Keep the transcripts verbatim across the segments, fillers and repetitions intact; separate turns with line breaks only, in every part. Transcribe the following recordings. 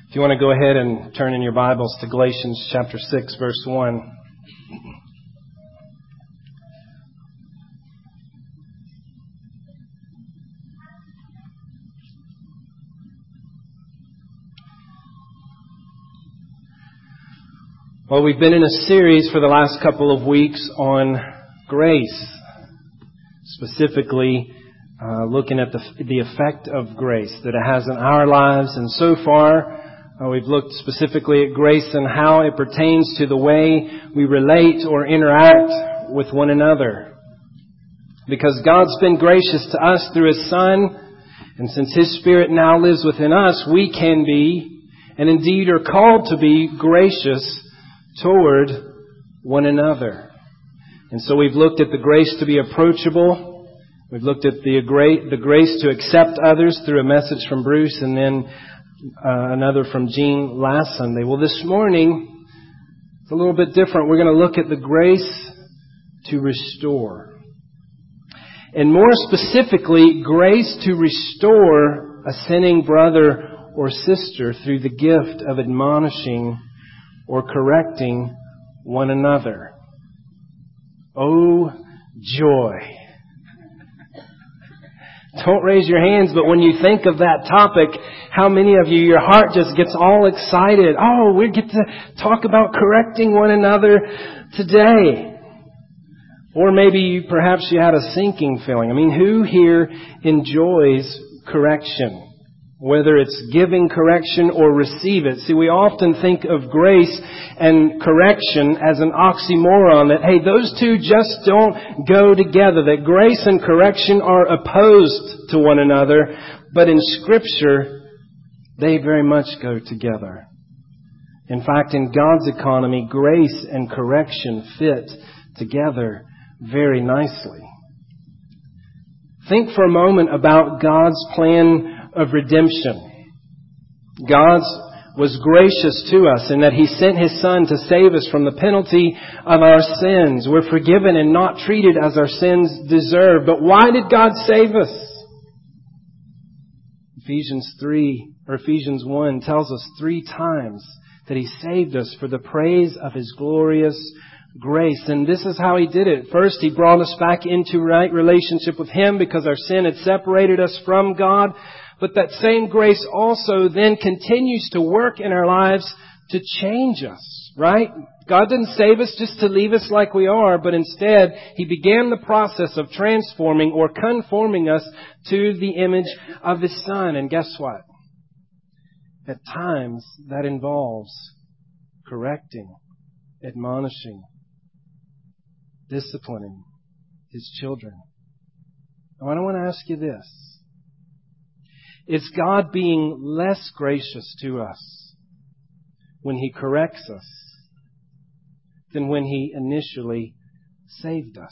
If you want to go ahead and turn in your Bibles to Galatians chapter six, verse one. Well, we've been in a series for the last couple of weeks on grace, specifically uh, looking at the, the effect of grace that it has in our lives. And so far, uh, we've looked specifically at grace and how it pertains to the way we relate or interact with one another. Because God's been gracious to us through His Son, and since His Spirit now lives within us, we can be, and indeed are called to be, gracious toward one another. And so we've looked at the grace to be approachable. We've looked at the, the grace to accept others through a message from Bruce, and then uh, another from Jean last Sunday. Well, this morning, it's a little bit different. We're going to look at the grace to restore. And more specifically, grace to restore a sinning brother or sister through the gift of admonishing or correcting one another. Oh, joy. Don't raise your hands, but when you think of that topic, how many of you, your heart just gets all excited? Oh, we get to talk about correcting one another today. Or maybe perhaps you had a sinking feeling. I mean, who here enjoys correction? Whether it's giving correction or receive it. See, we often think of grace and correction as an oxymoron, that, hey, those two just don't go together, that grace and correction are opposed to one another. But in Scripture, they very much go together. In fact, in God's economy, grace and correction fit together very nicely. Think for a moment about God's plan of redemption. God was gracious to us in that He sent His Son to save us from the penalty of our sins. We're forgiven and not treated as our sins deserve. But why did God save us? Ephesians three or Ephesians one tells us three times that He saved us for the praise of His glorious grace. And this is how He did it. First, He brought us back into right relationship with Him because our sin had separated us from God. But that same grace also then continues to work in our lives to change us, right? God didn't save us just to leave us like we are, but instead He began the process of transforming or conforming us to the image of His Son. And guess what? At times that involves correcting, admonishing, disciplining His children. Now, I want to ask you this. Is God being less gracious to us when He corrects us than when He initially saved us?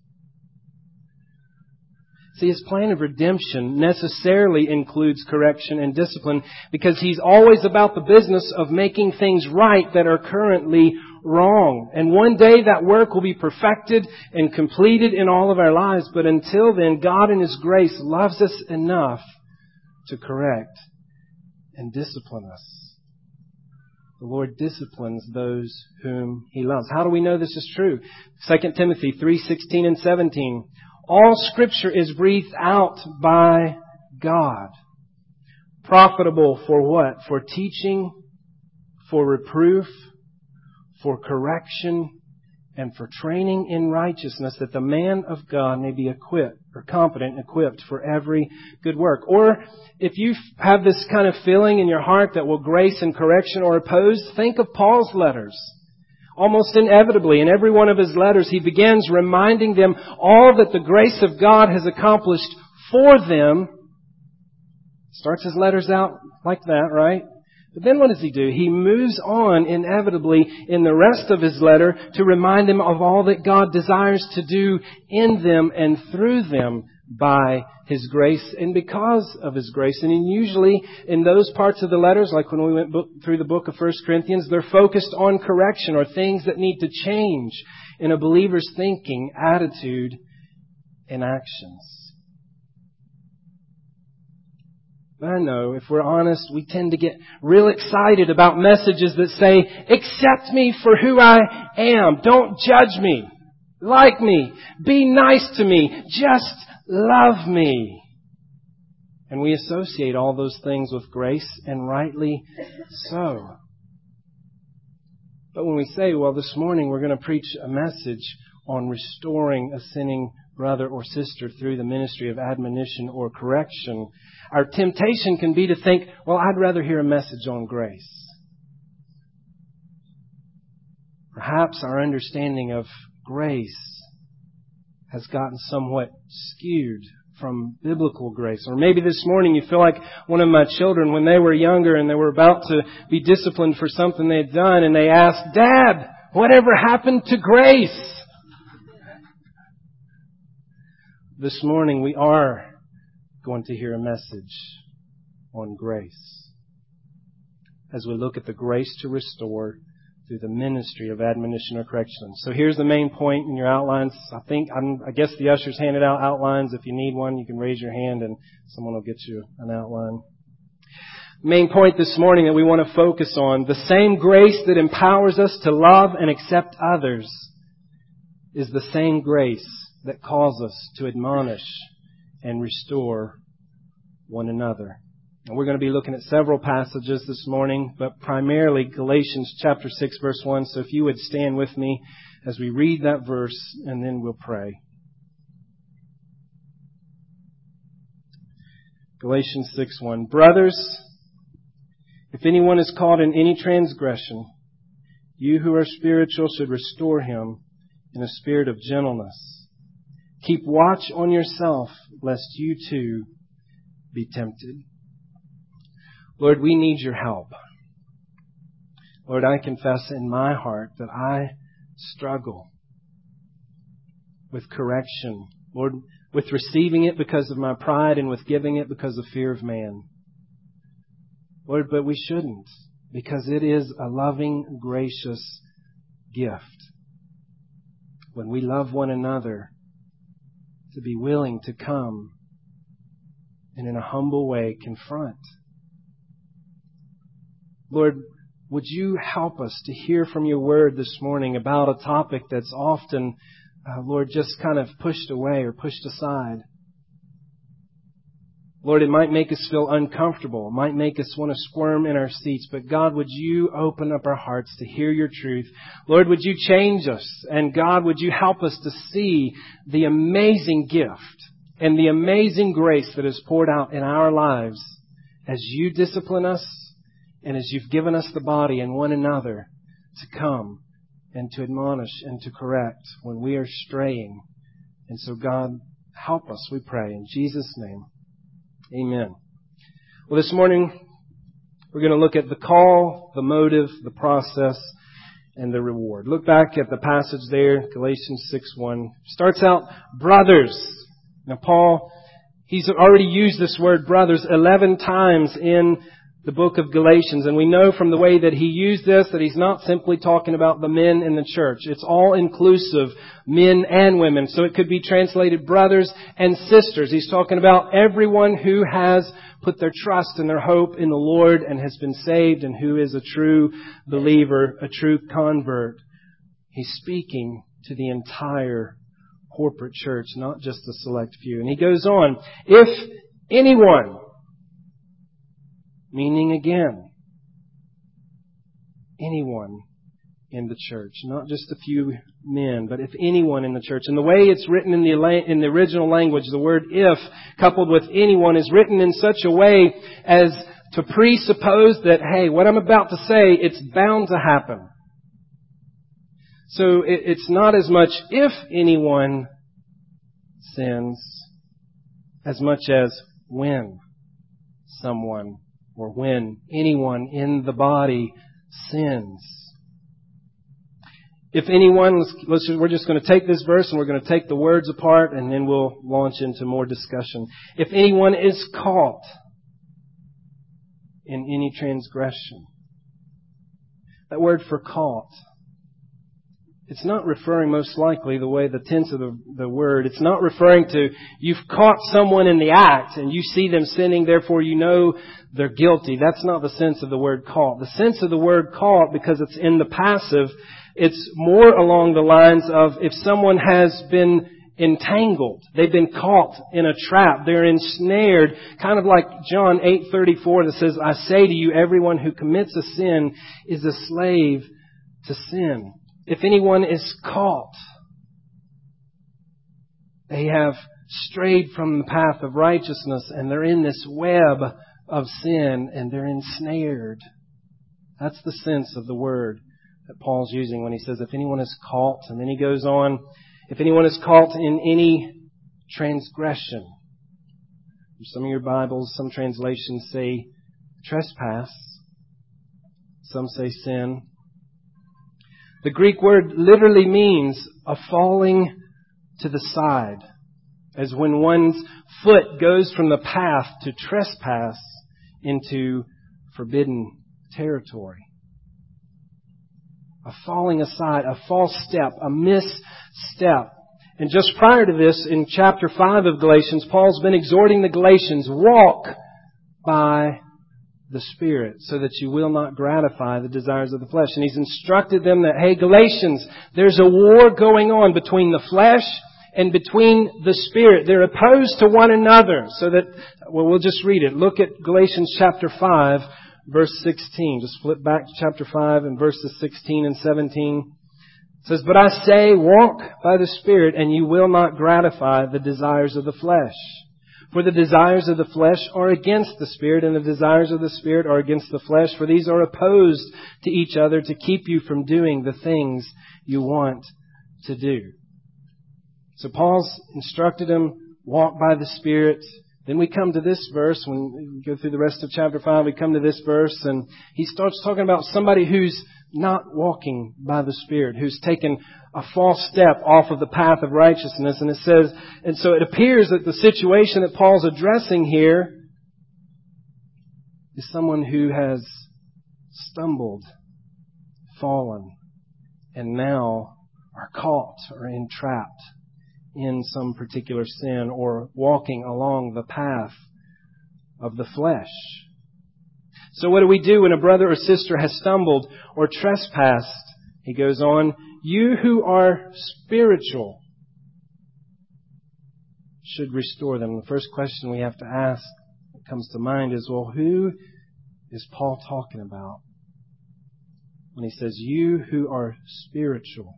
See, His plan of redemption necessarily includes correction and discipline because He's always about the business of making things right that are currently wrong. And one day that work will be perfected and completed in all of our lives. But until then, God in His grace loves us enough to correct and discipline us. The Lord disciplines those whom He loves. How do we know this is true? Second Timothy three sixteen and seventeen. All Scripture is breathed out by God. Profitable for what? For teaching, for reproof, for correction, and for training in righteousness, that the man of God may be equipped, or competent and equipped for every good work. Or if you have this kind of feeling in your heart that, well, grace and correction are opposed, think of Paul's letters. Almost inevitably, in every one of his letters, he begins reminding them all that the grace of God has accomplished for them. Starts his letters out like that, right? But then what does he do? He moves on inevitably in the rest of his letter to remind them of all that God desires to do in them and through them by His grace and because of His grace. And usually in those parts of the letters, like when we went book, through the book of First Corinthians, they're focused on correction or things that need to change in a believer's thinking, attitude, and actions. But I know, if we're honest, we tend to get real excited about messages that say, accept me for who I am. Don't judge me. Like me. Be nice to me. Just love me. And we associate all those things with grace, and rightly so. But when we say, well, this morning we're going to preach a message on restoring a sinning brother or sister through the ministry of admonition or correction, our temptation can be to think, well, I'd rather hear a message on grace. Perhaps our understanding of grace has gotten somewhat skewed from biblical grace. Or maybe this morning you feel like one of my children when they were younger and they were about to be disciplined for something they had done, and they asked, Dad, whatever happened to grace? This morning we are going to hear a message on grace as we look at the grace to restore through the ministry of admonition or correction. So here's the main point in your outlines. I think, I'm, I guess the ushers handed out outlines. If you need one, you can raise your hand and someone will get you an outline. Main point this morning that we want to focus on, the same grace that empowers us to love and accept others is the same grace that calls us to admonish and restore one another. And we're going to be looking at several passages this morning, but primarily Galatians chapter six, verse one. So if you would stand with me as we read that verse, and then we'll pray. Galatians six one. Brothers, if anyone is caught in any transgression, you who are spiritual should restore him in a spirit of gentleness. Keep watch on yourself, lest you too be tempted. Lord, we need your help. Lord, I confess in my heart that I struggle with correction. Lord, with receiving it because of my pride and with giving it because of fear of man. Lord, but we shouldn't, because it is a loving, gracious gift. When we love one another, to be willing to come and in a humble way confront. Lord, would you help us to hear from your word this morning about a topic that's often, uh, Lord, just kind of pushed away or pushed aside. Lord, it might make us feel uncomfortable. It might make us want to squirm in our seats. But God, would you open up our hearts to hear your truth? Lord, would you change us? And God, would you help us to see the amazing gift and the amazing grace that is poured out in our lives as you discipline us and as you've given us the body and one another to come and to admonish and to correct when we are straying. And so, God, help us, we pray, in Jesus' name. Amen. Well, this morning we're going to look at the call, the motive, the process, and the reward. Look back at the passage there, Galatians six one. Starts out, brothers. Now, Paul, he's already used this word brothers eleven times in the book of Galatians. And we know from the way that he used this that he's not simply talking about the men in the church. It's all inclusive, men and women. So it could be translated brothers and sisters. He's talking about everyone who has put their trust and their hope in the Lord and has been saved and who is a true believer, a true convert. He's speaking to the entire corporate church, not just a select few. And he goes on, if anyone, meaning again, anyone in the church, not just a few men, but if anyone in the church. And the way it's written in the in the original language, the word if coupled with anyone is written in such a way as to presuppose that, hey, what I'm about to say, it's bound to happen. So it, it's not as much if anyone sins as much as when someone or when anyone in the body sins. If anyone, let's, let's, we're just going to take this verse and we're going to take the words apart and then we'll launch into more discussion. If anyone is caught in any transgression. That word for caught it's not referring most likely the way the tense of the, the word. It's not referring to you've caught someone in the act and you see them sinning, therefore you know they're guilty. That's not the sense of the word caught. The sense of the word caught, because it's in the passive, it's more along the lines of if someone has been entangled, they've been caught in a trap, they're ensnared, kind of like John eight thirty-four that says, I say to you, everyone who commits a sin is a slave to sin. If anyone is caught, they have strayed from the path of righteousness and they're in this web of sin and they're ensnared. That's the sense of the word that Paul's using when he says, if anyone is caught, and then he goes on, if anyone is caught in any transgression. Some of your Bibles, some translations say trespass. Some say sin. The Greek word literally means a falling to the side, as when one's foot goes from the path to trespass into forbidden territory. A falling aside, a false step, a misstep. And just prior to this, in chapter five of Galatians, Paul's been exhorting the Galatians, walk by the Spirit, so that you will not gratify the desires of the flesh. And he's instructed them that, hey, Galatians, there's a war going on between the flesh and between the Spirit. They're opposed to one another. So that, well, we'll just read it. Look at Galatians chapter five, verse sixteen. Just flip back to chapter five and verses sixteen and seventeen. It says, but I say, walk by the Spirit, and you will not gratify the desires of the flesh. For the desires of the flesh are against the Spirit, and the desires of the Spirit are against the flesh. For these are opposed to each other to keep you from doing the things you want to do. So Paul's instructed them, walk by the Spirit. Then we come to this verse. When we go through the rest of chapter five, we come to this verse, and he starts talking about somebody who's not walking by the Spirit, who's taken a false step off of the path of righteousness. And it says, and so it appears that the situation that Paul's addressing here is someone who has stumbled, fallen, and now are caught or entrapped in some particular sin or walking along the path of the flesh. So what do we do when a brother or sister has stumbled or trespassed? He goes on, you who are spiritual should restore them. The first question we have to ask that comes to mind is, well, who is Paul talking about when he says, you who are spiritual?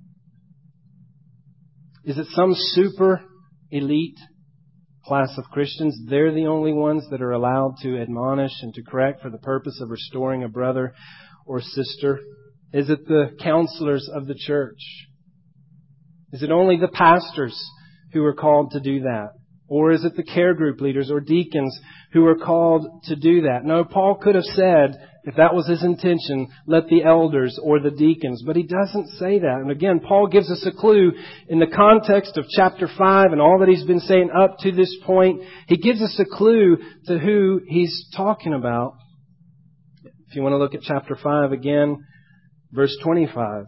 Is it some super elite class of Christians? They're the only ones that are allowed to admonish and to correct for the purpose of restoring a brother or sister? Is it the counselors of the church? Is it only the pastors who are called to do that? Or is it the care group leaders or deacons who are called to do that? No, Paul could have said, if that was his intention, let the elders or the deacons. But he doesn't say that. And again, Paul gives us a clue in the context of chapter five and all that he's been saying up to this point. He gives us a clue to who he's talking about. If you want to look at chapter five again, verse twenty-five.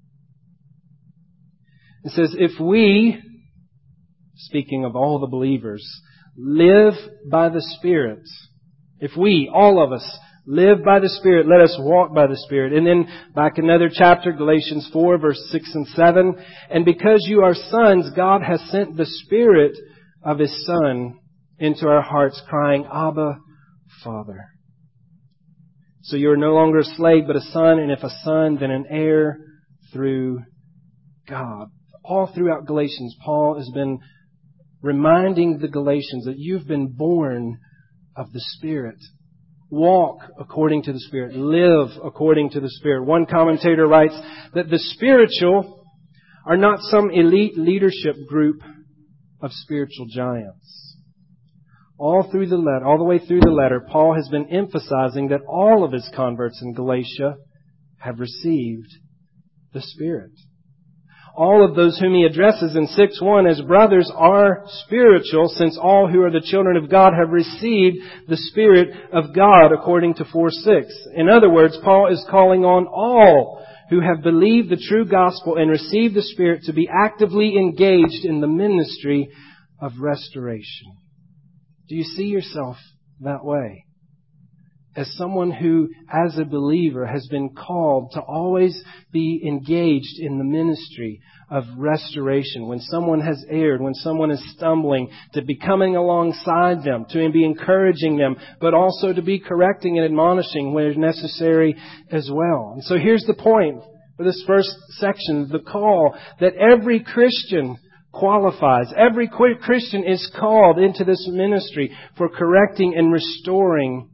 It says, if we, speaking of all the believers, live by the Spirit, if we, all of us, live by the Spirit, let us walk by the Spirit. And then back another chapter, Galatians four, verse six and seven. And because you are sons, God has sent the Spirit of His Son into our hearts, crying, Abba, Father. So you are no longer a slave, but a son, and if a son, then an heir through God. All throughout Galatians, Paul has been reminding the Galatians that you've been born of the Spirit. Walk according to the Spirit. Live according to the Spirit. One commentator writes that the spiritual are not some elite leadership group of spiritual giants. All through the letter, all the way through the letter, Paul has been emphasizing that all of his converts in Galatia have received the Spirit. All of those whom he addresses in six one as brothers are spiritual, since all who are the children of God have received the Spirit of God, according to four six. In other words, Paul is calling on all who have believed the true gospel and received the Spirit to be actively engaged in the ministry of restoration. Do you see yourself that way? As someone who, as a believer, has been called to always be engaged in the ministry of restoration. When someone has erred, when someone is stumbling, to be coming alongside them, to be encouraging them, but also to be correcting and admonishing where necessary as well. And so here's the point for this first section, the call that every Christian qualifies. Every Christian is called into this ministry for correcting and restoring.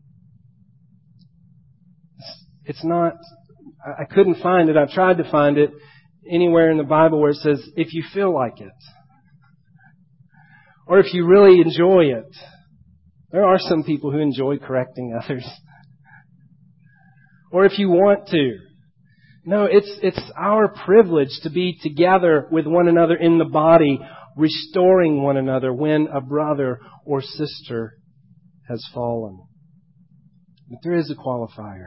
It's not, I couldn't find it. I tried to find it anywhere in the Bible where it says, if you feel like it. Or if you really enjoy it. There are some people who enjoy correcting others. Or if you want to. No, it's, it's our privilege to be together with one another in the body, restoring one another when a brother or sister has fallen. But there is a qualifier.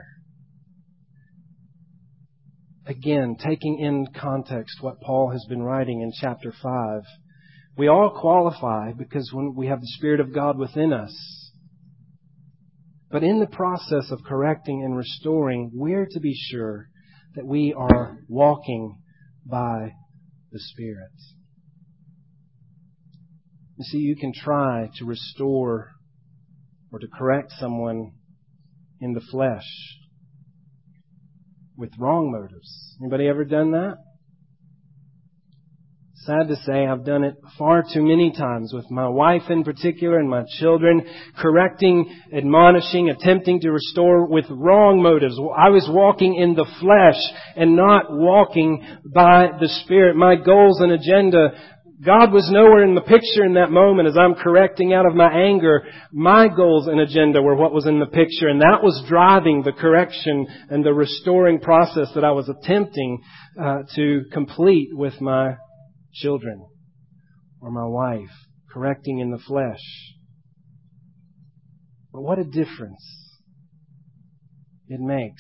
Again, taking in context what Paul has been writing in chapter five, we all qualify because when we have the Spirit of God within us. But in the process of correcting and restoring, we're to be sure that we are walking by the Spirit. You see, you can try to restore or to correct someone in the flesh with wrong motives. Anybody ever done that? Sad to say, I've done it far too many times with my wife in particular and my children, correcting, admonishing, attempting to restore with wrong motives. I was walking in the flesh and not walking by the Spirit. My goals and agenda, God was nowhere in the picture in that moment as I'm correcting out of my anger. My goals and agenda were what was in the picture, and that was driving the correction and the restoring process that I was attempting uh, to complete with my children or my wife, correcting in the flesh. But what a difference it makes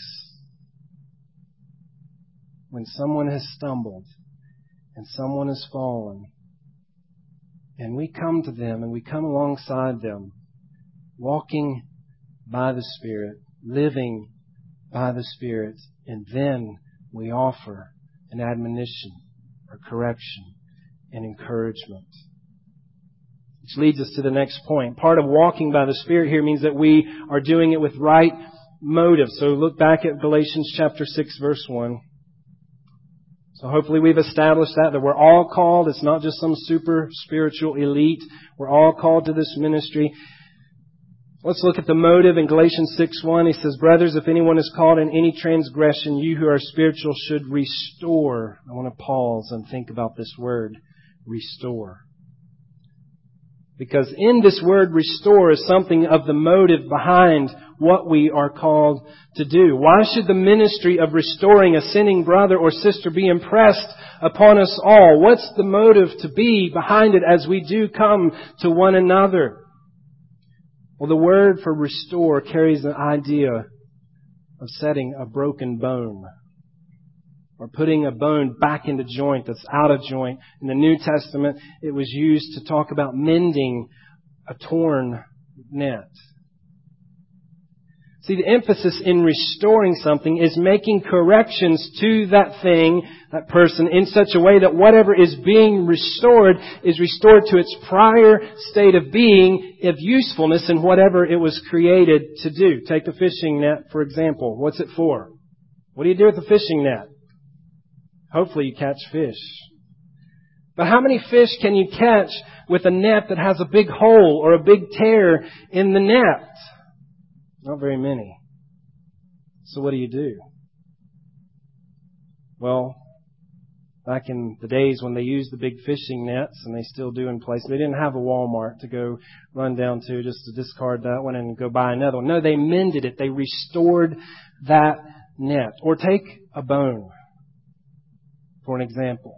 when someone has stumbled and someone has fallen, and we come to them and we come alongside them, walking by the Spirit, living by the Spirit, and then we offer an admonition or correction and encouragement. Which leads us to the next point. Part of walking by the Spirit here means that we are doing it with right motives. So look back at Galatians chapter six, verse one. So hopefully we've established that, that we're all called. It's not just some super spiritual elite. We're all called to this ministry. Let's look at the motive in Galatians six one. He says, brothers, if anyone is caught in any transgression, you who are spiritual should restore. I want to pause and think about this word, restore. Because in this word restore is something of the motive behind what we are called to do. Why should the ministry of restoring a sinning brother or sister be impressed upon us all? What's the motive to be behind it as we do come to one another? Well, the word for restore carries an idea of setting a broken bone or putting a bone back into joint that's out of joint. In the New Testament, it was used to talk about mending a torn net. See, the emphasis in restoring something is making corrections to that thing, that person, in such a way that whatever is being restored is restored to its prior state of being, of usefulness in whatever it was created to do. Take the fishing net, for example. What's it for? What do you do with the fishing net? Hopefully you catch fish. But how many fish can you catch with a net that has a big hole or a big tear in the net? Not very many. So what do you do? Well, back in the days when they used the big fishing nets, and they still do in places, they didn't have a Walmart to go run down to just to discard that one and go buy another one. No, they mended it. They restored that net. Or take a bone, for an example.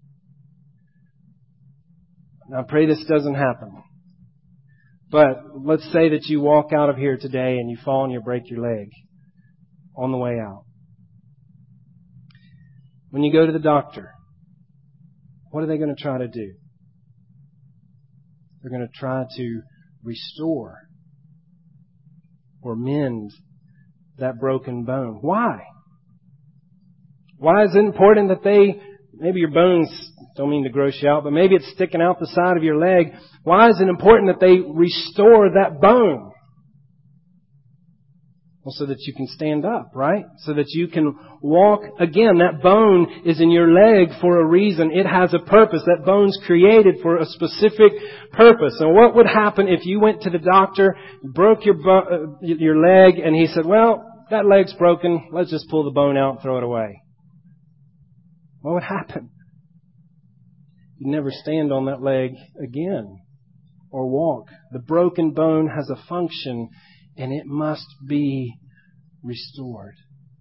Now, I pray this doesn't happen. But let's say that you walk out of here today and you fall and you break your leg on the way out. When you go to the doctor, what are they going to try to do? They're going to try to restore or mend that broken bone. Why? Why is it important that they, maybe your bones, don't mean to gross you out, but maybe it's sticking out the side of your leg. Why is it important that they restore that bone? Well, so that you can stand up, right? So that you can walk again. That bone is in your leg for a reason. It has a purpose. That bone's created for a specific purpose. And what would happen if you went to the doctor, broke your bo- uh, your leg, and he said, well, that leg's broken. Let's just pull the bone out and throw it away. What would happen? You'd never stand on that leg again or walk. The broken bone has a function, and it must be restored.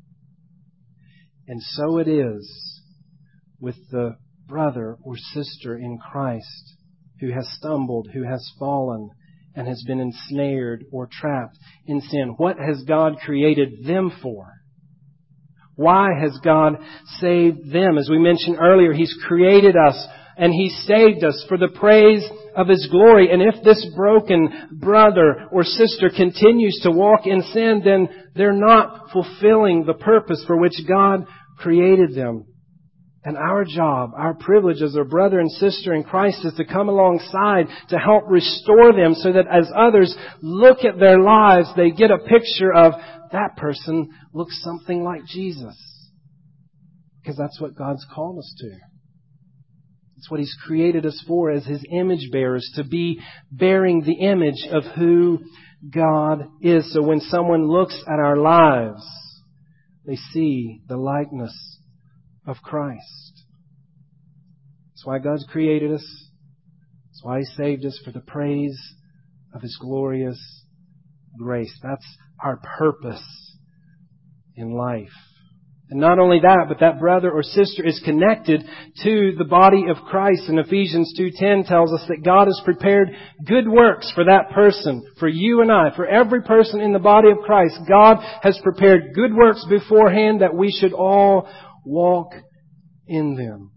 And so it is with the brother or sister in Christ who has stumbled, who has fallen, and has been ensnared or trapped in sin. What has God created them for? Why has God saved them? As we mentioned earlier, He's created us and He saved us for the praise of His glory. And if this broken brother or sister continues to walk in sin, then they're not fulfilling the purpose for which God created them. And our job, our privilege as a brother and sister in Christ is to come alongside to help restore them so that as others look at their lives, they get a picture of that person looks something like Jesus. Because that's what God's called us to. It's what He's created us for as His image bearers, to be bearing the image of who God is. So when someone looks at our lives, they see the likeness of Christ. That's why God's created us. That's why He saved us, for the praise of His glorious grace. That's our purpose in life. And not only that, but that brother or sister is connected to the body of Christ. And Ephesians two ten tells us that God has prepared good works for that person, for you and I, for every person in the body of Christ. God has prepared good works beforehand that we should all walk in them.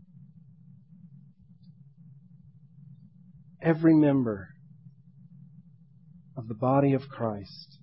Every member of the body of Christ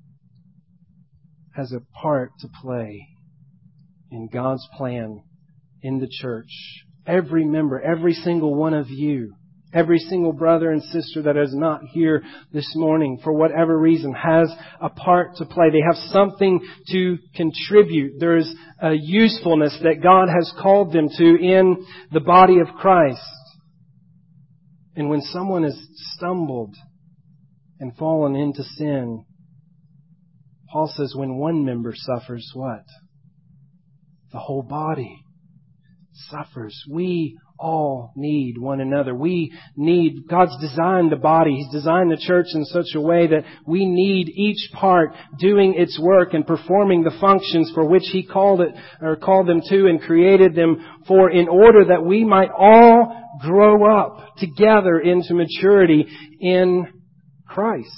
has a part to play in God's plan in the church. Every member, every single one of you, every single brother and sister that is not here this morning for whatever reason has a part to play. They have something to contribute. There is a usefulness that God has called them to in the body of Christ. And when someone has stumbled and fallen into sin, Paul says when one member suffers, what? The whole body suffers. We all need one another. We need, God's designed the body. He's designed the church in such a way that we need each part doing its work and performing the functions for which He called it, or called them to and created them for, in order that we might all grow up together into maturity in Christ.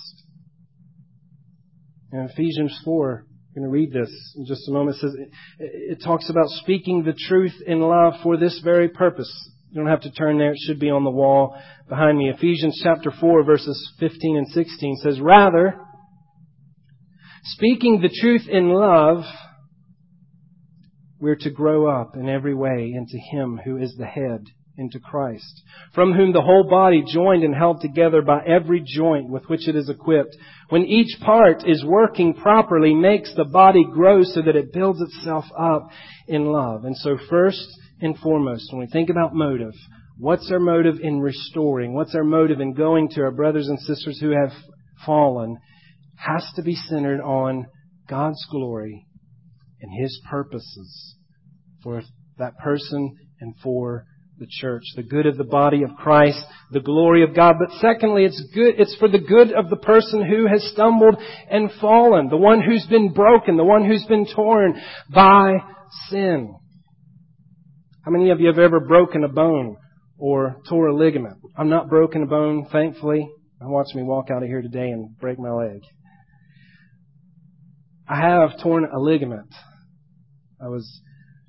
In Ephesians four, I'm going to read this in just a moment. It says, it talks about speaking the truth in love for this very purpose. You don't have to turn there. It should be on the wall behind me. Ephesians chapter four, verses fifteen and sixteen says, rather, speaking the truth in love, we're to grow up in every way into Him who is the head, into Christ, from whom the whole body, joined and held together by every joint with which it is equipped, when each part is working properly, makes the body grow so that it builds itself up in love. And so first and foremost, when we think about motive, what's our motive in restoring? What's our motive in going to our brothers and sisters who have fallen? Has to be centered on God's glory and His purposes for that person and for the church, the good of the body of Christ, the glory of God. But secondly, it's good, it's for the good of the person who has stumbled and fallen, the one who's been broken, the one who's been torn by sin. How many of you have ever broken a bone or tore a ligament? I'm not broken a bone, thankfully. Watch me walk out of here today and break my leg. I have torn a ligament. I was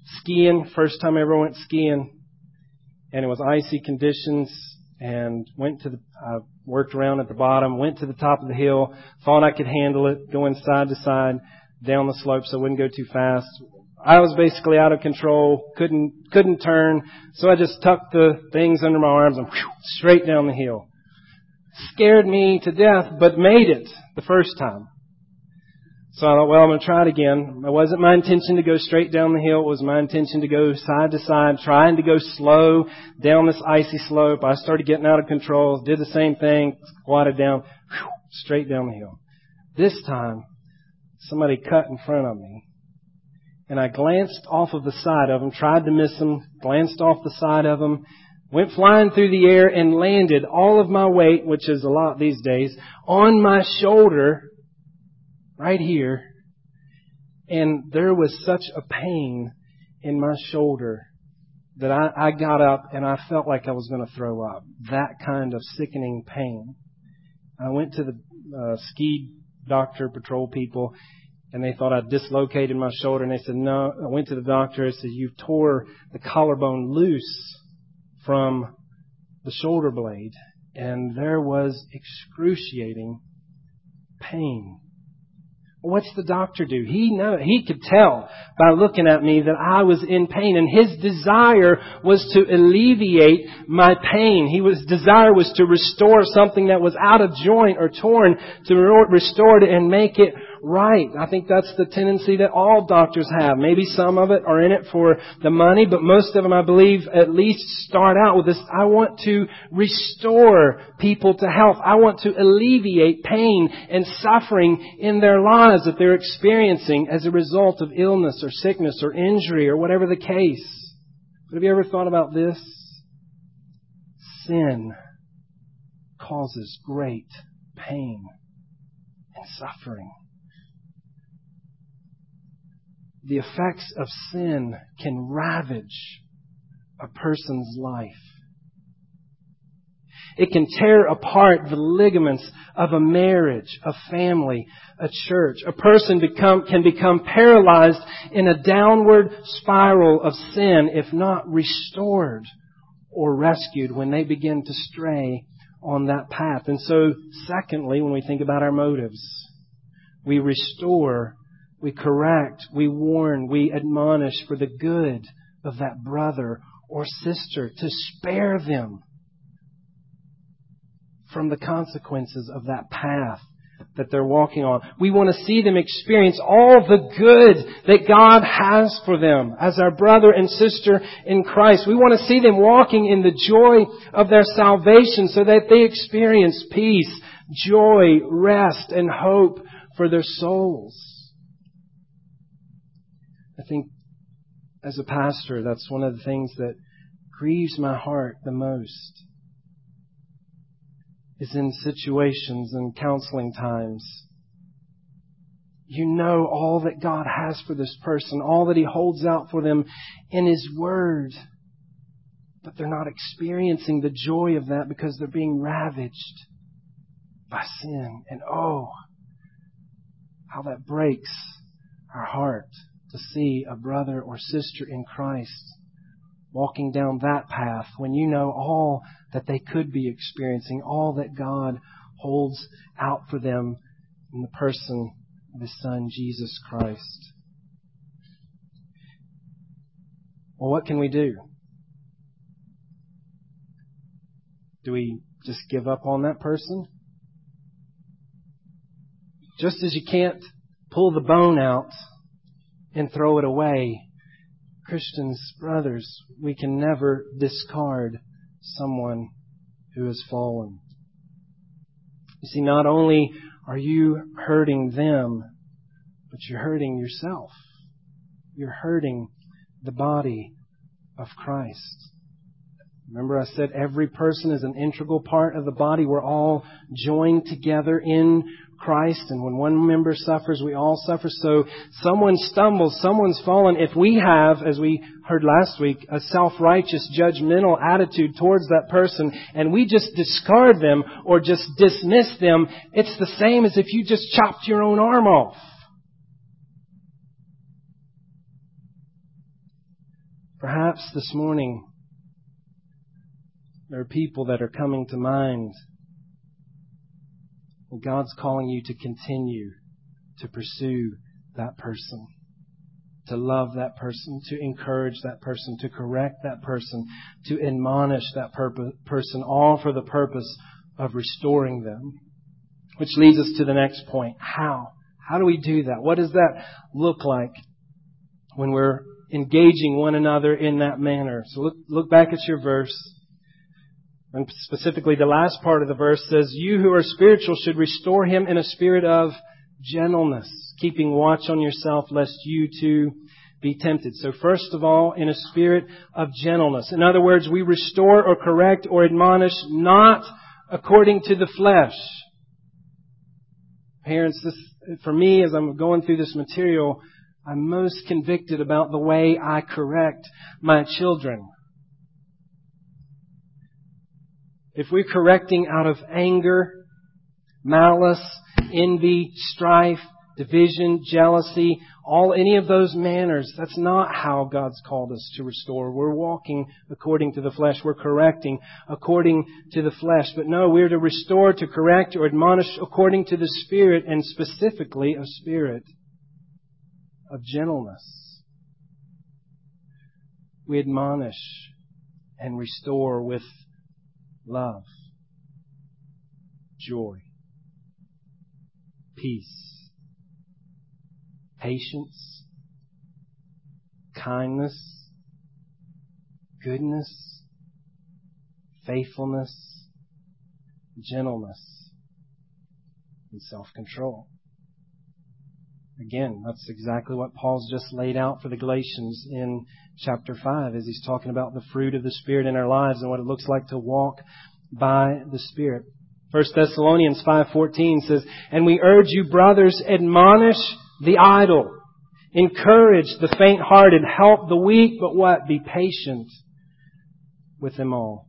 skiing, first time I ever went skiing, and it was icy conditions, and went to the, I worked around at the bottom, went to the top of the hill, thought I could handle it, going side to side, down the slope so I wouldn't go too fast. I was basically out of control, couldn't, couldn't turn, so I just tucked the things under my arms and whew, straight down the hill. Scared me to death, but made it the first time. So I thought, well, I'm going to try it again. It wasn't my intention to go straight down the hill. It was my intention to go side to side, trying to go slow down this icy slope. I started getting out of control, did the same thing, squatted down, whew, straight down the hill. This time, somebody cut in front of me. And I glanced off of the side of him, tried to miss him, glanced off the side of him, went flying through the air and landed all of my weight, which is a lot these days, on my shoulder right here. And there was such a pain in my shoulder that I, I got up and I felt like I was going to throw up. That kind of sickening pain. I went to the uh, ski doctor, patrol people, and they thought I'd dislocated my shoulder. And they said, no. I went to the doctor. I said, you tore the collarbone loose from the shoulder blade. And there was excruciating pain. What's the doctor do? He know he could tell by looking at me that I was in pain, and his desire was to alleviate my pain. He was desire was to restore something that was out of joint or torn, to restore it and make it right. I think that's the tendency that all doctors have. Maybe some of it are in it for the money, but most of them, I believe, at least start out with this: I want to restore people to health. I want to alleviate pain and suffering in their lives that they're experiencing as a result of illness or sickness or injury or whatever the case. But have you ever thought about this? Sin causes great pain and suffering. The effects of sin can ravage a person's life. It can tear apart the ligaments of a marriage, a family, a church. A person become, can become paralyzed in a downward spiral of sin if not restored or rescued when they begin to stray on that path. And so, secondly, when we think about our motives, we restore, we correct, we warn, we admonish for the good of that brother or sister, to spare them from the consequences of that path that they're walking on. We want to see them experience all the good that God has for them as our brother and sister in Christ. We want to see them walking in the joy of their salvation so that they experience peace, joy, rest, and hope for their souls. I think as a pastor, that's one of the things that grieves my heart the most. Is in situations and counseling times. You know all that God has for this person, all that He holds out for them in His Word. But they're not experiencing the joy of that because they're being ravaged by sin. And oh, how that breaks our heart to see a brother or sister in Christ walking down that path when you know all that they could be experiencing, all that God holds out for them in the person of His Son, Jesus Christ. Well, what can we do? Do we just give up on that person? Just as you can't pull the bone out and throw it away, Christians, brothers, we can never discard someone who has fallen. You see, not only are you hurting them, but you're hurting yourself. You're hurting the body of Christ. Remember I said every person is an integral part of the body. We're all joined together in Christ, and when one member suffers, we all suffer. So someone stumbles, someone's fallen. If we have, as we heard last week, a self-righteous, judgmental attitude towards that person, and we just discard them or just dismiss them, it's the same as if you just chopped your own arm off. Perhaps this morning there are people that are coming to mind. And God's calling you to continue to pursue that person, to love that person, to encourage that person, to correct that person, to admonish that purpose, person, all for the purpose of restoring them. Which leads us to the next point. How? How do we do that? What does that look like when we're engaging one another in that manner? So look, look back at your verse. And specifically the last part of the verse says, you who are spiritual should restore him in a spirit of gentleness, keeping watch on yourself lest you too be tempted. So first of all, in a spirit of gentleness. In other words, we restore or correct or admonish not according to the flesh. Parents, this, for me, as I'm going through this material, I'm most convicted about the way I correct my children. If we're correcting out of anger, malice, envy, strife, division, jealousy, all any of those manners, that's not how God's called us to restore. We're walking according to the flesh. We're correcting according to the flesh. But no, we're to restore, to correct, or admonish according to the Spirit, and specifically a spirit of gentleness. We admonish and restore with love, joy, peace, patience, kindness, goodness, faithfulness, gentleness, and self-control. Again, that's exactly what Paul's just laid out for the Galatians in chapter five as he's talking about the fruit of the Spirit in our lives and what it looks like to walk by the Spirit. First Thessalonians five fourteen says, and we urge you, brothers, admonish the idle, encourage the faint-hearted, help the weak, but what? Be patient with them all.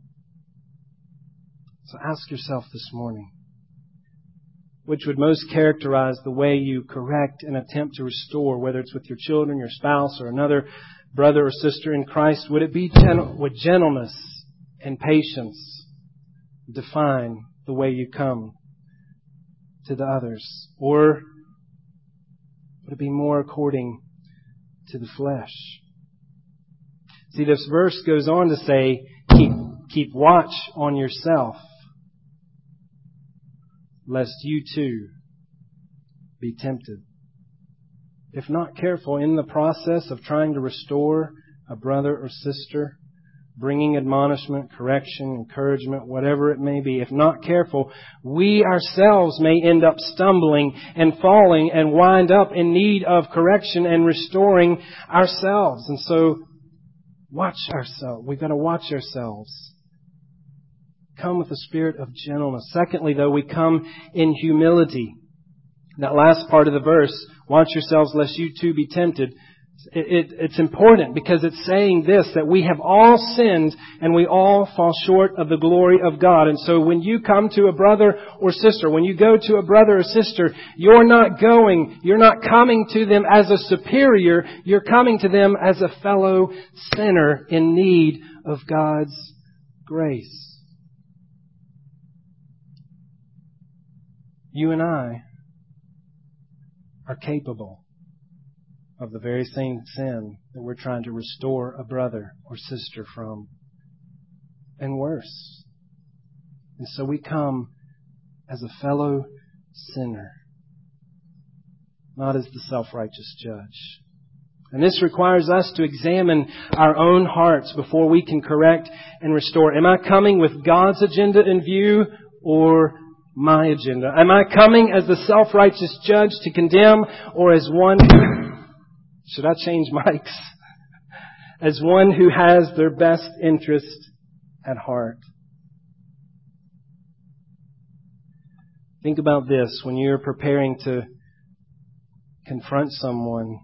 So ask yourself this morning, which would most characterize the way you correct and attempt to restore, whether it's with your children, your spouse, or another brother or sister in Christ? Would it be gentle, would gentleness and patience define the way you come to the others? Or would it be more according to the flesh? See, this verse goes on to say, keep, keep watch on yourself, lest you too be tempted. If not careful in the process of trying to restore a brother or sister, bringing admonishment, correction, encouragement, whatever it may be, if not careful, we ourselves may end up stumbling and falling and wind up in need of correction and restoring ourselves. And so, watch ourselves. We've got to watch ourselves. Come with a spirit of gentleness. Secondly, though, we come in humility. That last part of the verse, watch yourselves lest you too be tempted. It, it, it's important because it's saying this, that we have all sinned and we all fall short of the glory of God. And so when you come to a brother or sister, when you go to a brother or sister, you're not going, you're not coming to them as a superior. You're coming to them as a fellow sinner in need of God's grace. You and I are capable of the very same sin that we're trying to restore a brother or sister from, and worse. And so we come as a fellow sinner, not as the self-righteous judge. And this requires us to examine our own hearts before we can correct and restore. Am I coming with God's agenda in view or my agenda? Am I coming as the self-righteous judge to condemn, or as one who, should I change mics? As one who has their best interest at heart? Think about this when you're preparing to confront someone.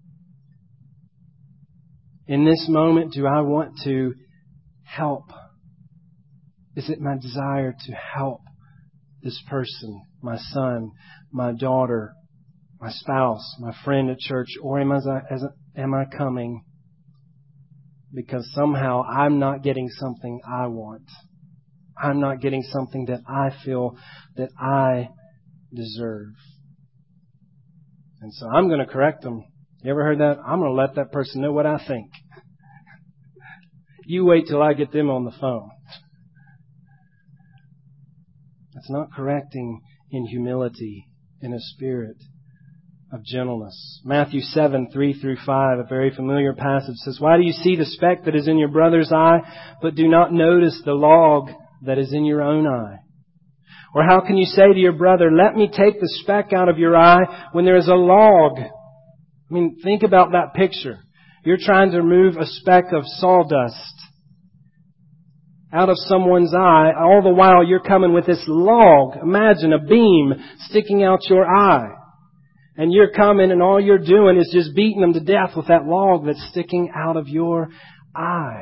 In this moment, do I want to help? Is it my desire to help this person, my son, my daughter, my spouse, my friend at church, or am I, as, am I coming because somehow I'm not getting something I want. I'm not getting something that I feel that I deserve. And so I'm going to correct them. You ever heard that? I'm going to let that person know what I think. You wait till I get them on the phone. It's not correcting in humility, in a spirit of gentleness. Matthew seven, three through five, a very familiar passage, says, "Why do you see the speck that is in your brother's eye, but do not notice the log that is in your own eye? Or how can you say to your brother, 'Let me take the speck out of your eye,' when there is a log?" I mean, think about that picture. You're trying to remove a speck of sawdust out of someone's eye. All the while you're coming with this log. Imagine a beam sticking out your eye. And you're coming and all you're doing is just beating them to death with that log that's sticking out of your eye.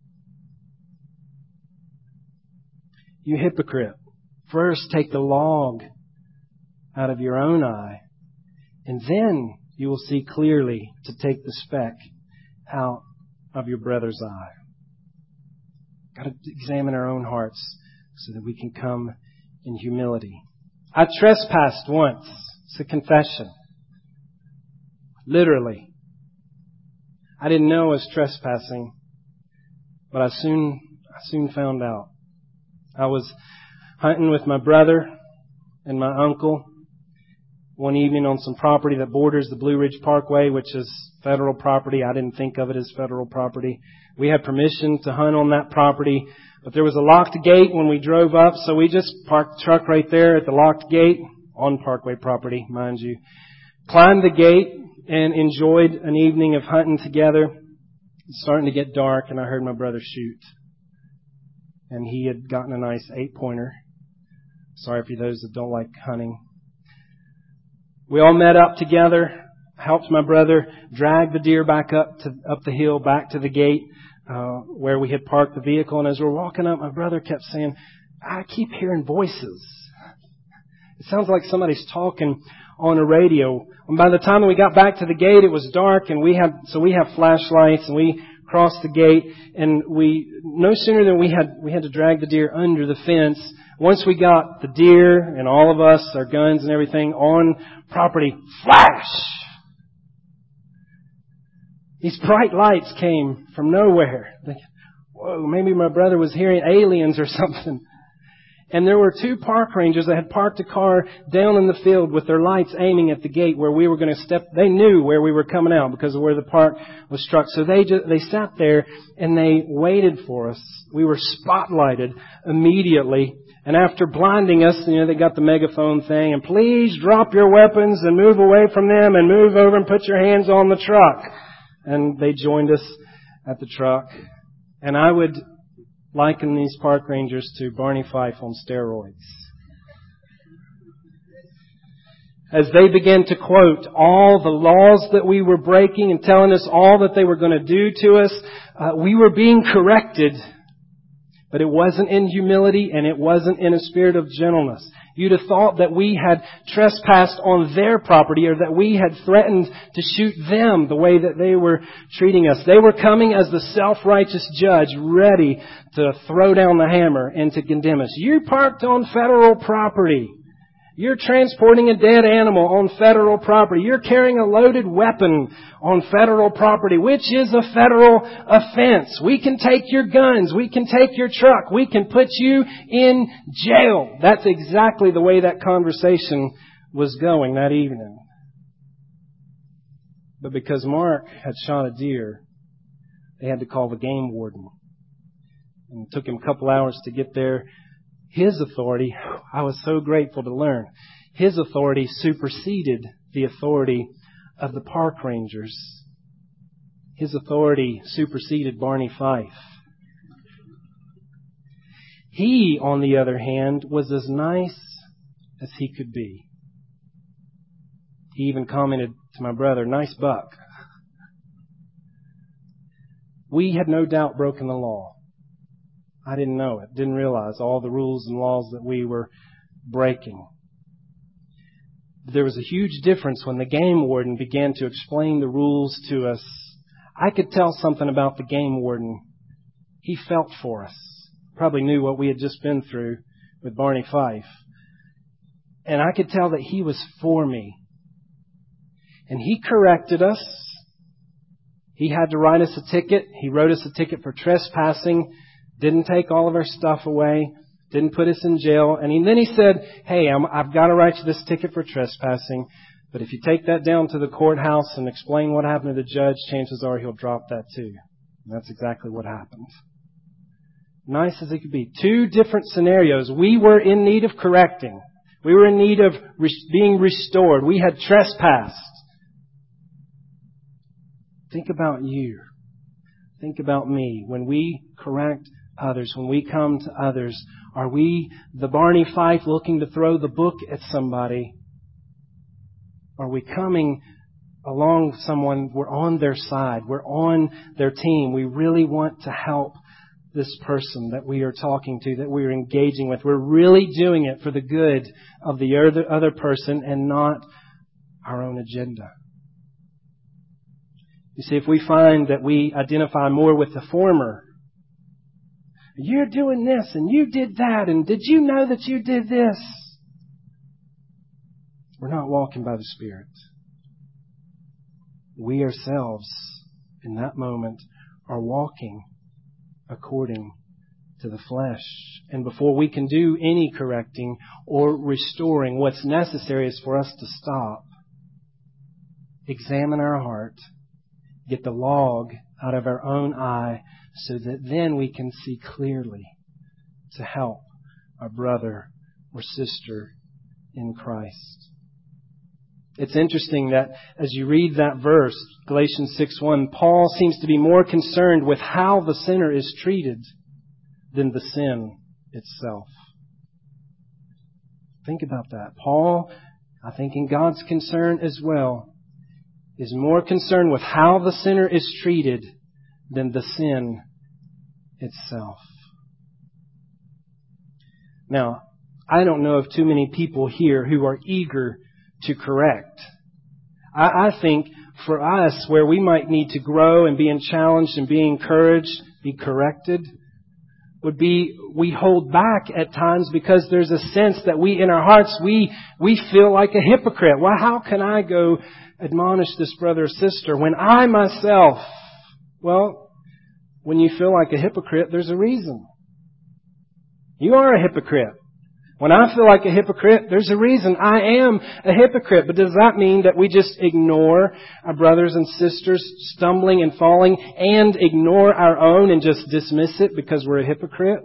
You hypocrite. First take the log out of your own eye, and then you will see clearly to take the speck out of your brother's eye. Got to examine our own hearts so that we can come in humility. I trespassed once. It's a confession. Literally. I didn't know I was trespassing, but I soon, I soon found out. I was hunting with my brother and my uncle one evening on some property that borders the Blue Ridge Parkway, which is federal property. I didn't think of it as federal property. We had permission to hunt on that property, but there was a locked gate when we drove up, so we just parked the truck right there at the locked gate, on Parkway property, mind you. Climbed the gate and enjoyed an evening of hunting together. It's starting to get dark, and I heard my brother shoot. And he had gotten a nice eight-pointer. Sorry for those that don't like hunting. We all met up together, helped my brother drag the deer back up to up the hill, back to the gate uh, where we had parked the vehicle. And as we're walking up, my brother kept saying, "I keep hearing voices. It sounds like somebody's talking on a radio." And by the time we got back to the gate, it was dark, and we had so we have flashlights, and we crossed the gate, and we no sooner than we had we had to drag the deer under the fence. Once we got the deer and all of us, our guns and everything on property, flash! These bright lights came from nowhere. Whoa, maybe my brother was hearing aliens or something. And there were two park rangers that had parked a car down in the field with their lights aiming at the gate where we were going to step. They knew where we were coming out because of where the park was struck. So they just, they sat there and they waited for us. We were spotlighted immediately. And after blinding us, you know, they got the megaphone thing, and please drop your weapons and move away from them and move over and put your hands on the truck. And they joined us at the truck. And I would liken these park rangers to Barney Fife on steroids. As they began to quote all the laws that we were breaking and telling us all that they were going to do to us, uh, we were being corrected. But it wasn't in humility, and it wasn't in a spirit of gentleness. You'd have thought that we had trespassed on their property, or that we had threatened to shoot them the way that they were treating us. They were coming as the self-righteous judge, ready to throw down the hammer and to condemn us. You parked on federal property. You're transporting a dead animal on federal property. You're carrying a loaded weapon on federal property, which is a federal offense. We can take your guns. We can take your truck. We can put you in jail. That's exactly the way that conversation was going that evening. But because Mark had shot a deer, they had to call the game warden. And it took him a couple hours to get there. His authority, I was so grateful to learn, his authority superseded the authority of the park rangers. His authority superseded Barney Fife. He, on the other hand, was as nice as he could be. He even commented to my brother, "Nice buck." We had no doubt broken the law. I didn't know it, didn't realize all the rules and laws that we were breaking. But there was a huge difference when the game warden began to explain the rules to us. I could tell something about the game warden. He felt for us. Probably knew what we had just been through with Barney Fife. And I could tell that he was for me. And he corrected us. He had to write us a ticket. He wrote us a ticket for trespassing. Didn't take all of our stuff away. Didn't put us in jail. And he, then he said, hey, I'm, I've got to write you this ticket for trespassing. But if you take that down to the courthouse and explain what happened to the judge, chances are he'll drop that too. And that's exactly what happened. Nice as it could be. Two different scenarios. We were in need of correcting. We were in need of re- being restored. We had trespassed. Think about you. Think about me. When we correct others, when we come to others, are we the Barney Fife looking to throw the book at somebody? Are we coming along someone? We're on their side. We're on their team. We really want to help this person that we are talking to, that we are engaging with. We're really doing it for the good of the other, other person and not our own agenda. You see, if we find that we identify more with the former, you're doing this and you did that and did you know that you did this? We're not walking by the Spirit. We ourselves, in that moment, are walking according to the flesh. And before we can do any correcting or restoring, what's necessary is for us to stop, examine our heart, get the log out of our own eye so that then we can see clearly to help our brother or sister in Christ. It's interesting that as you read that verse, Galatians six one, Paul seems to be more concerned with how the sinner is treated than the sin itself. Think about that. Paul, I think in God's concern as well, is more concerned with how the sinner is treated than the sin itself. Now, I don't know of too many people here who are eager to correct. I, I think for us, where we might need to grow and being challenged and be encouraged, be corrected, would be we hold back at times because there's a sense that we, in our hearts, we we feel like a hypocrite. Well, how can I go admonish this brother or sister when I myself, well, when you feel like a hypocrite, there's a reason. You are a hypocrite. When I feel like a hypocrite, there's a reason. I am a hypocrite. But does that mean that we just ignore our brothers and sisters stumbling and falling and ignore our own and just dismiss it because we're a hypocrite?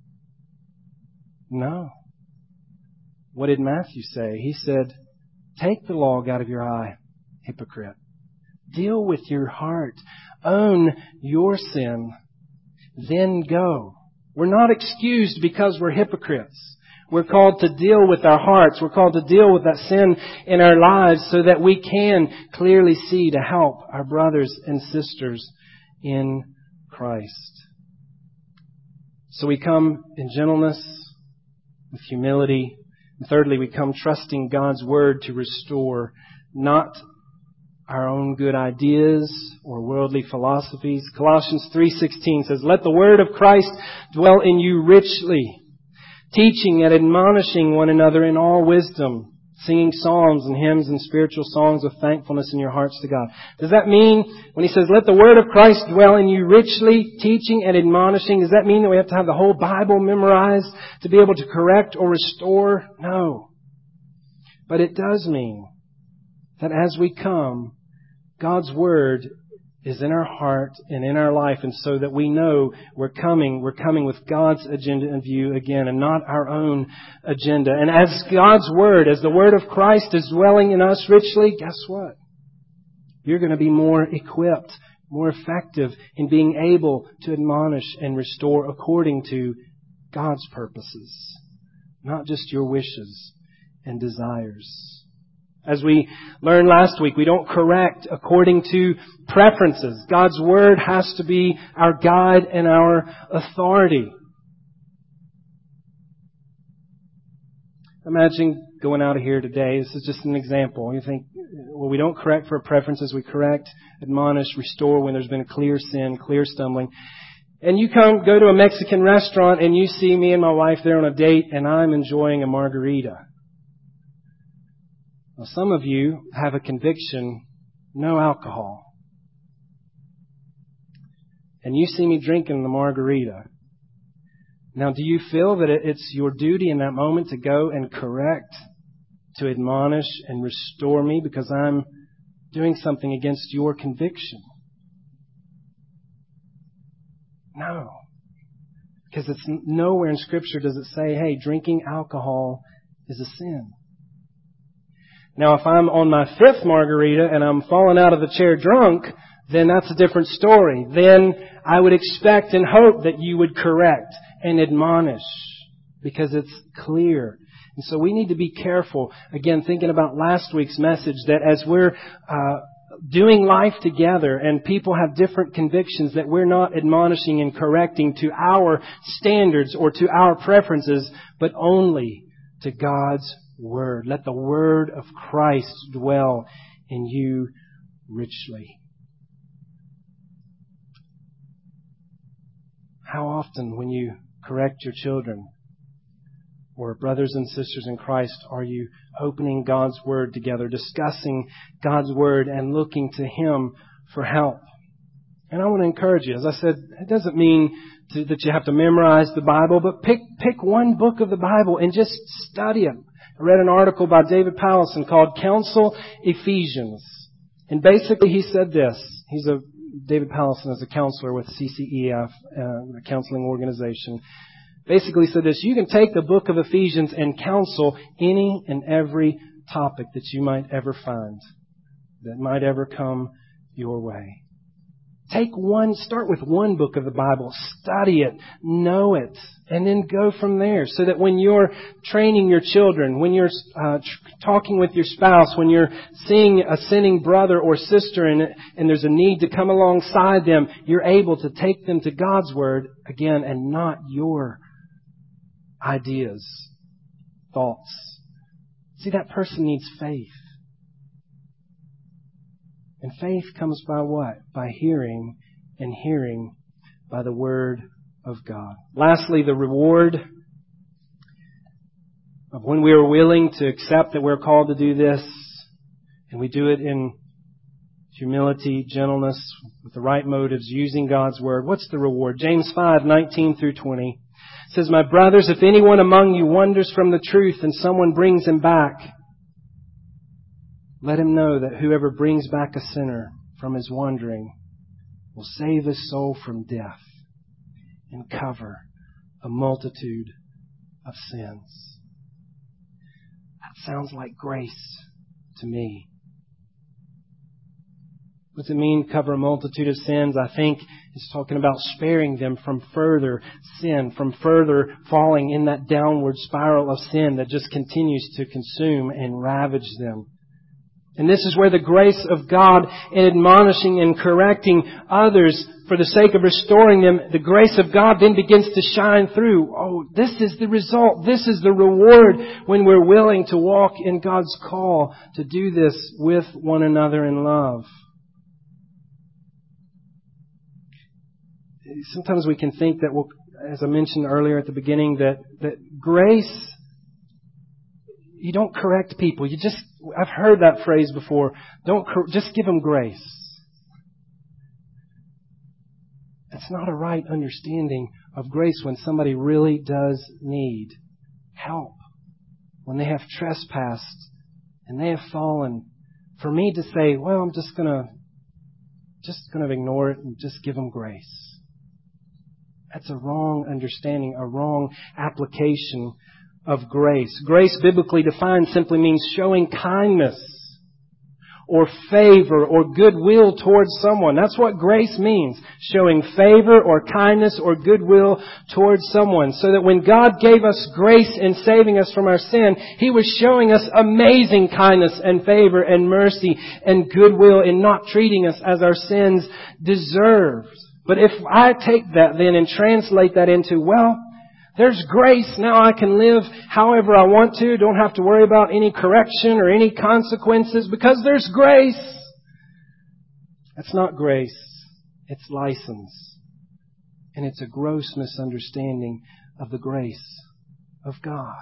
No. What did Matthew say? He said, take the log out of your eye, hypocrite. Deal with your heart. Own your sin. Then go. We're not excused because we're hypocrites. We're called to deal with our hearts. We're called to deal with that sin in our lives so that we can clearly see to help our brothers and sisters in Christ. So we come in gentleness, with humility. And thirdly, we come trusting God's Word to restore, not our own good ideas or worldly philosophies. Colossians three sixteen says, let the Word of Christ dwell in you richly, teaching and admonishing one another in all wisdom, singing psalms and hymns and spiritual songs of thankfulness in your hearts to God. Does that mean, when he says, let the word of Christ dwell in you richly, teaching and admonishing, does that mean that we have to have the whole Bible memorized to be able to correct or restore? No. But it does mean that as we come, God's Word is in our heart and in our life, and so that we know we're coming, we're coming with God's agenda in view again, and not our own agenda. And as God's Word, as the Word of Christ is dwelling in us richly, guess what? You're going to be more equipped, more effective in being able to admonish and restore according to God's purposes, not just your wishes and desires. As we learned last week, we don't correct according to preferences. God's Word has to be our guide and our authority. imagine going out of here today. This is just an example. You think, well, we don't correct for preferences. We correct, admonish, restore when there's been a clear sin, clear stumbling. And you come, go to a Mexican restaurant and you see me and my wife there on a date and I'm enjoying a margarita. Now, some of you have a conviction, no alcohol. And you see me drinking the margarita. Now, do you feel that it's your duty in that moment to go and correct, to admonish and restore me because I'm doing something against your conviction? No. Because it's nowhere in Scripture does it say, hey, drinking alcohol is a sin. Now, if I'm on my fifth margarita and I'm falling out of the chair drunk, then that's a different story. Then I would expect and hope that you would correct and admonish because it's clear. And so we need to be careful, again, thinking about last week's message, that as we're uh, doing life together and people have different convictions, that we're not admonishing and correcting to our standards or to our preferences, but only to God's Word. Let the Word of Christ dwell in you richly. How often when you correct your children or brothers and sisters in Christ are you opening God's Word together, discussing God's Word and looking to Him for help? And I want to encourage you. As I said, it doesn't mean to, that you have to memorize the Bible, but pick pick one book of the Bible and just study it. I read an article by David Powlison called Counsel Ephesians. And basically he said this. He's a David Powlison is a counselor with C C E F, uh, a counseling organization. Basically said this: you can take the book of Ephesians and counsel any and every topic that you might ever find, that might ever come your way. Take one, start with one book of the Bible, study it, know it, and then go from there. So that when you're training your children, when you're uh, tr- talking with your spouse, when you're seeing a sinning brother or sister and, and there's a need to come alongside them, you're able to take them to God's Word again and not your ideas, thoughts. See, that person needs faith. And faith comes by what? By hearing, and hearing by the Word of God. Lastly, the reward of when we are willing to accept that we're called to do this, and we do it in humility, gentleness, with the right motives, using God's Word. What's the reward? James five, nineteen through twenty says, "My brothers, if anyone among you wanders from the truth and someone brings him back, let him know that whoever brings back a sinner from his wandering will save his soul from death and cover a multitude of sins." That sounds like grace to me. What does it mean, cover a multitude of sins? I think it's talking about sparing them from further sin, from further falling in that downward spiral of sin that just continues to consume and ravage them. And this is where the grace of God in admonishing and correcting others for the sake of restoring them, the grace of God then begins to shine through. Oh, this is the result. This is the reward when we're willing to walk in God's call to do this with one another in love. Sometimes we can think that, well, as I mentioned earlier at the beginning, that, that grace, you don't correct people. You just, I've heard that phrase before. Don't, just give them grace. It's not a right understanding of grace when somebody really does need help. When they have trespassed and they have fallen. For me to say, well, I'm just gonna, just gonna ignore it and just give them grace. That's a wrong understanding, a wrong application of grace. Grace, biblically defined, simply means showing kindness or favor or goodwill towards someone. That's what grace means. Showing favor or kindness or goodwill towards someone. So that when God gave us grace in saving us from our sin, He was showing us amazing kindness and favor and mercy and goodwill in not treating us as our sins deserved. But if I take that then and translate that into, well, There's grace. Now I can live however I want to. Don't have to worry about any correction or any consequences because there's grace. That's not grace. It's license. And it's a gross misunderstanding of the grace of God.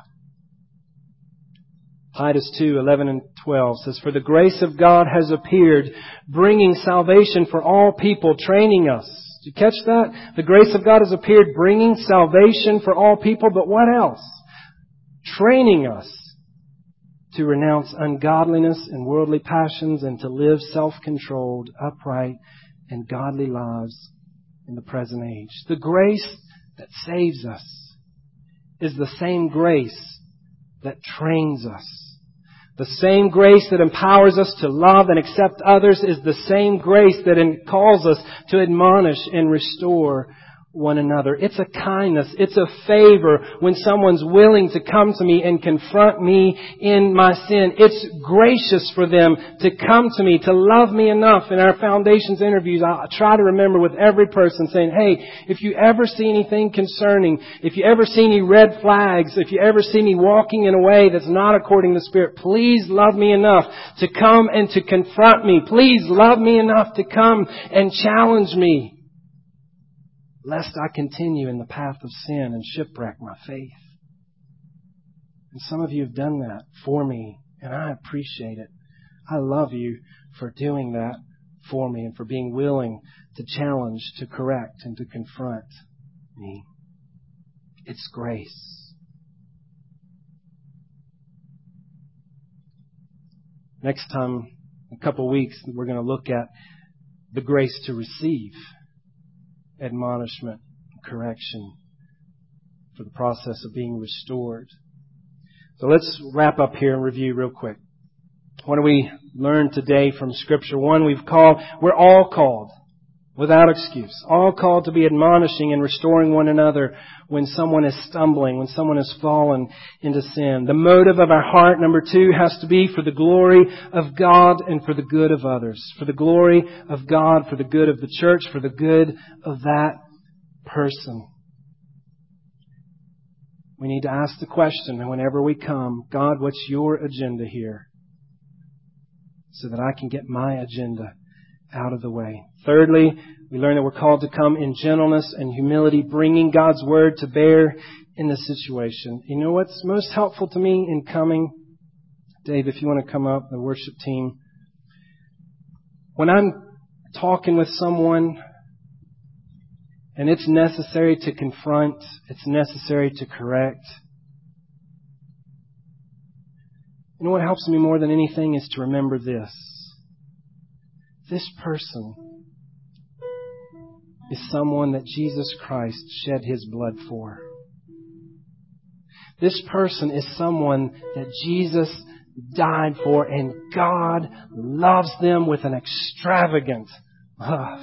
Titus two, eleven and twelve says, "For the grace of God has appeared, bringing salvation for all people, training us." Did you catch that? The grace of God has appeared, bringing salvation for all people, but what else? Training us to renounce ungodliness and worldly passions and to live self-controlled, upright, and godly lives in the present age. The grace that saves us is the same grace that trains us. The same grace that empowers us to love and accept others is the same grace that calls us to admonish and restore one another. It's a kindness. It's a favor when someone's willing to come to me and confront me in my sin. It's gracious for them to come to me, to love me enough. In our Foundations interviews, I try to remember with every person saying, hey, if you ever see anything concerning, if you ever see any red flags, if you ever see me walking in a way that's not according to the Spirit, please love me enough to come and to confront me. Please love me enough to come and challenge me, lest I continue in the path of sin and shipwreck my faith. And some of you have done that for me, and I appreciate it. I love you for doing that for me and for being willing to challenge, to correct, and to confront me. It's grace. Next time, in a couple of weeks, we're going to look at the grace to receive admonishment, correction for the process of being restored. So let's wrap up here and review real quick. What do we learn today from Scripture? One, we've called, we're all called, without excuse, all called to be admonishing and restoring one another when someone is stumbling, when someone has fallen into sin. The motive of our heart, number two, has to be for the glory of God and for the good of others. For the glory of God, for the good of the church, for the good of that person. We need to ask the question whenever we come, God, what's your agenda here? So that I can get my agenda out of the way. Thirdly, we learn that we're called to come in gentleness and humility, bringing God's Word to bear in the situation. You know what's most helpful to me in coming? Dave, if you want to come up, the worship team. When I'm talking with someone and it's necessary to confront, it's necessary to correct, you know what helps me more than anything is to remember this. This person is someone that Jesus Christ shed His blood for. This person is someone that Jesus died for, and God loves them with an extravagant love.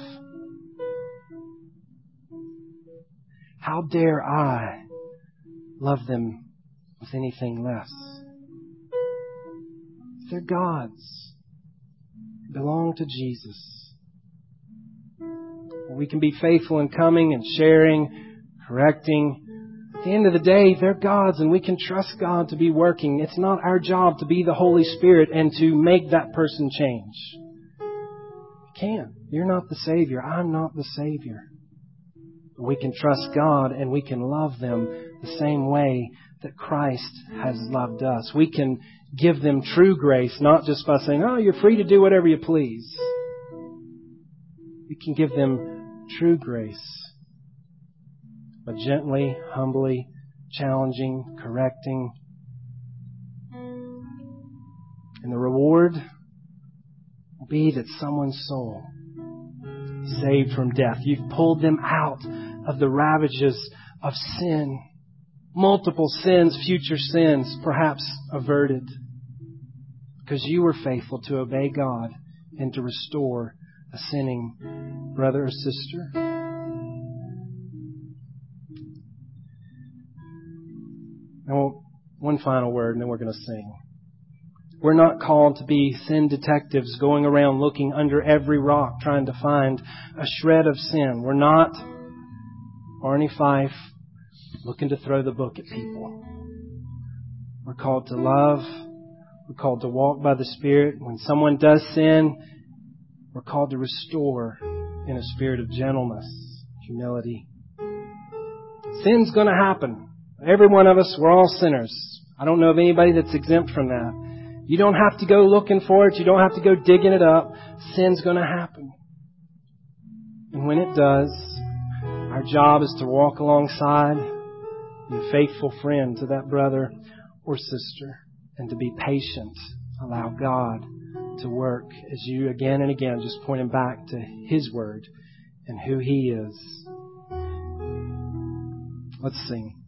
How dare I love them with anything less? They're God's. Belong to Jesus. We can be faithful in coming and sharing, correcting. At the end of the day, they're God's, and we can trust God to be working. It's not our job to be the Holy Spirit and to make that person change. You can't. You're not the Savior. I'm not the Savior. But we can trust God, and we can love them the same way that Christ has loved us. We can give them true grace, not just by saying, oh, you're free to do whatever you please. We can give them true grace by gently, humbly, challenging, correcting. And the reward will be that someone's soul is saved from death. You've pulled them out of the ravages of sin. Multiple sins, future sins, perhaps averted. Because you were faithful to obey God and to restore a sinning brother or sister. Now, one final word and then we're going to sing. We're not called to be sin detectives going around looking under every rock trying to find a shred of sin. We're not Barney Fife looking to throw the book at people. We're called to love. We're called to walk by the Spirit. When someone does sin, we're called to restore in a spirit of gentleness, humility. Sin's going to happen. Every one of us, we're all sinners. I don't know of anybody that's exempt from that. You don't have to go looking for it. You don't have to go digging it up. Sin's going to happen. And when it does, our job is to walk alongside, be a faithful friend to that brother or sister, and to be patient. Allow God to work as you again and again just point Him back to His Word and who He is. Let's sing.